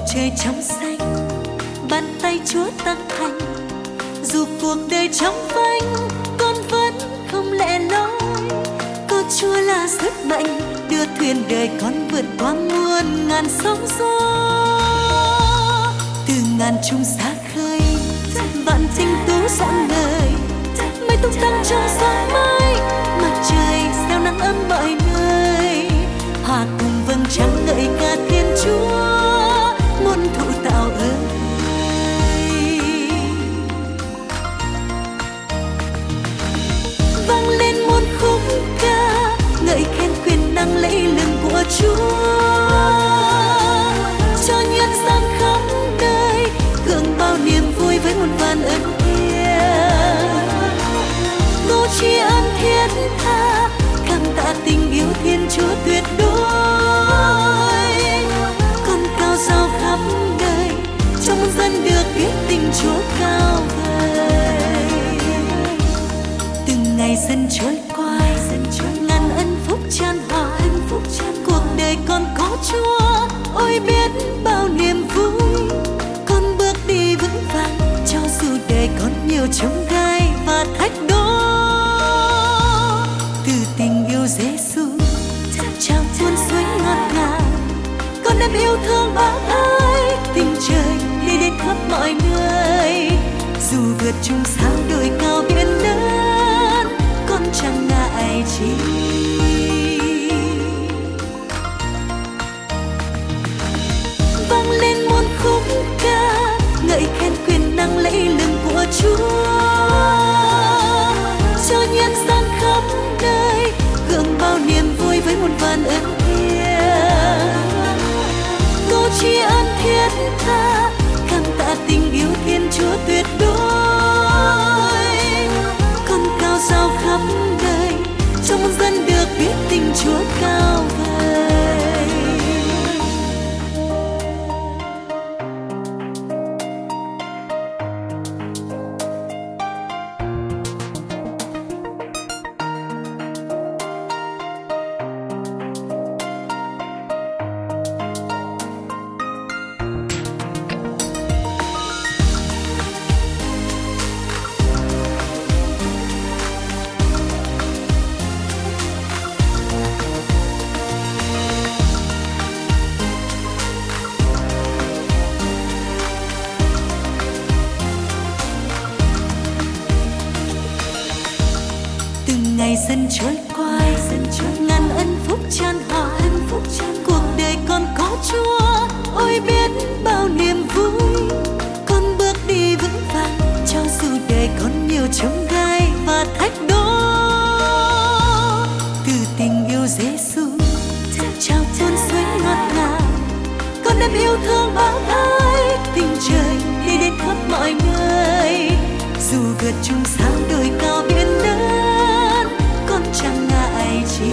trời trong xanh, bàn tay Chúa tăng thành. Dù cuộc đời trong vanh, con vẫn không lẻ loi. Có Chúa là sức mạnh, đưa thuyền đời con vượt qua muôn ngàn sóng gió. Từ ngàn chung xa khơi, vạn tinh tú rạng ngời. Mây tung tăng trong sáng mai, mặt trời gieo nắng ấm mọi nơi. Hòa cùng vầng trăng ngợi ca Thiên Chúa, muôn thụ tạo ơi. Vang lên muôn khúc ca, ngợi khen quyền năng lẫy lừng của Chúa. Cho nhân gian khắp nơi, hưởng bao niềm vui với muôn vàn ân thiêng. Tô tri ân thiết tha, cảm tạ tình yêu Thiên Chúa tuyệt đối. Con cao rao khắp đời, cho muôn dân được biết tình Chúa cao vời. Từng ngày dần trôi qua, ngàn ân phúc chan hòa. Cuộc đời con có Chúa, ôi biết bao niềm vui. Con bước đi vững vàng, cho dù đời con nhiều chông gai và thách đố. Từ tình yêu Giêsu trao muôn suối ngọt ngào, con đem yêu thương bác ái. Tình trời đi đến khắp mọi nơi, dù vượt chung sao đồi cao biển lớn, con chẳng ngại chi. Vang lên muôn khúc ca, ngợi khen quyền năng lẫy lừng của Chúa. Cho nhân gian khắp nơi, hưởng bao niềm vui với muôn vàn ân thiêng. Tô tri ân thiết tha, cảm tạ tình yêu Thiên Chúa tuyệt đối. Con cao rao khắp đời, cho muôn dân được biết tình Chúa cao vời. Ngày dần trôi qua, ngàn ân phúc chan hòa. Cuộc đời con có Chúa, ôi biết bao niềm vui. Con bước đi vững vàng, cho dù đời con nhiều chông gai và thách đố. Từ tình yêu Giêsu trao muôn suối ngọt ngào, con đem yêu thương bác ái. Tình trời đi đến khắp mọi nơi, dù vượt chung sao đồi cao biển lớn, con chẳng ngại chi.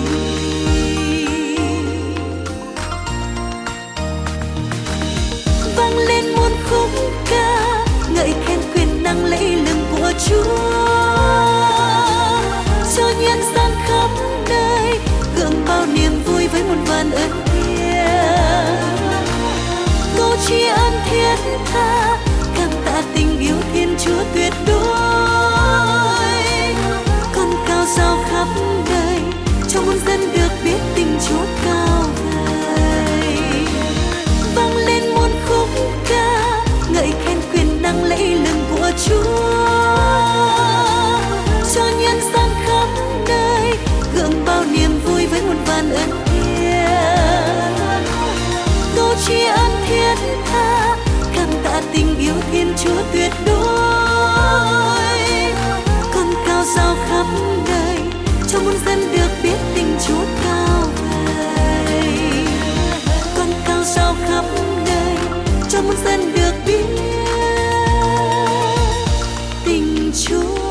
Vang lên muôn khúc ca, ngợi khen quyền năng lẫy lừng của Chúa. Cho nhân gian khắp nơi, hưởng bao niềm vui với muôn vàn ân thiêng. Tô tri ân thiết tha, cảm tạ tình yêu Thiên Chúa tuyệt đối. Con cao rao khắp đời, cho muôn dân được biết tình Chúa cao vời. Vang lên muôn khúc ca, ngợi khen quyền năng lẫy lừng của Chúa. Cho nhân gian khắp nơi, hưởng bao niềm vui với muôn vàn ân thiêng. Tô tri ân thiết tha, cảm tạ tình yêu Thiên Chúa tuyệt đối. Con cao rao khắp đời, cho muôn dân được biết tình Chúa cao vời. Con cao rao khắp đời, cho muôn dân được biết tình Chúa